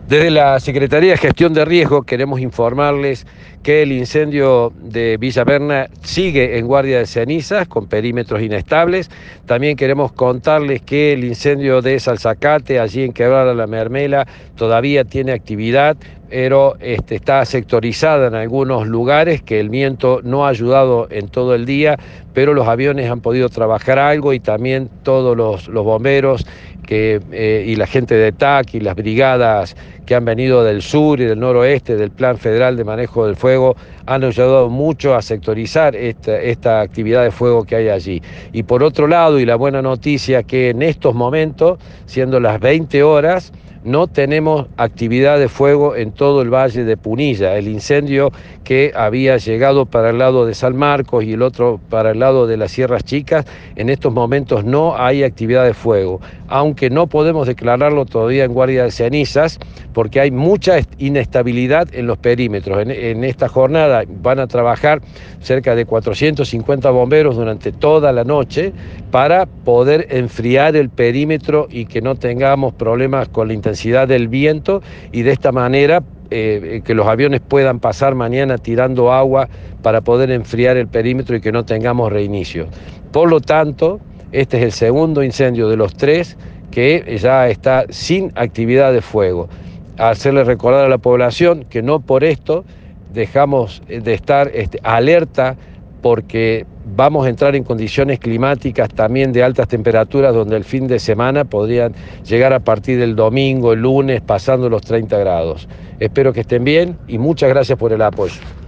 Desde la Secretaría de Gestión de Riesgo queremos informarles que el incendio de Villa Berna sigue en guardia de cenizas con perímetros inestables. También queremos contarles que el incendio de Salzacate, allí en Quebrada La Mermela, todavía tiene actividad, pero está sectorizada en algunos lugares, que el viento no ha ayudado en todo el día, pero los aviones han podido trabajar algo y también todos los bomberos y la gente de TAC y las brigadas que han venido del sur y del noroeste del Plan Federal de Manejo del Fuego han ayudado mucho a sectorizar esta actividad de fuego que hay allí. Y por otro lado, y la buena noticia, que en estos momentos, siendo las 20 horas, no tenemos actividad de fuego en todo el valle de Punilla. El incendio que había llegado para el lado de San Marcos y el otro para el lado de las Sierras Chicas, en estos momentos no hay actividad de fuego, aunque no podemos declararlo todavía en guardia de cenizas, porque hay mucha inestabilidad en los perímetros. En esta jornada van a trabajar cerca de 450 bomberos durante toda la noche para poder enfriar el perímetro y que no tengamos problemas con la intensidad del viento, y de esta manera que los aviones puedan pasar mañana tirando agua para poder enfriar el perímetro y que no tengamos reinicio. Por lo tanto, este es el segundo incendio de los 3 que ya está sin actividad de fuego. Hacerle recordar a la población que no por esto dejamos de estar alerta, porque vamos a entrar en condiciones climáticas también de altas temperaturas, donde el fin de semana podrían llegar a partir del domingo, el lunes, pasando los 30 grados. Espero que estén bien y muchas gracias por el apoyo.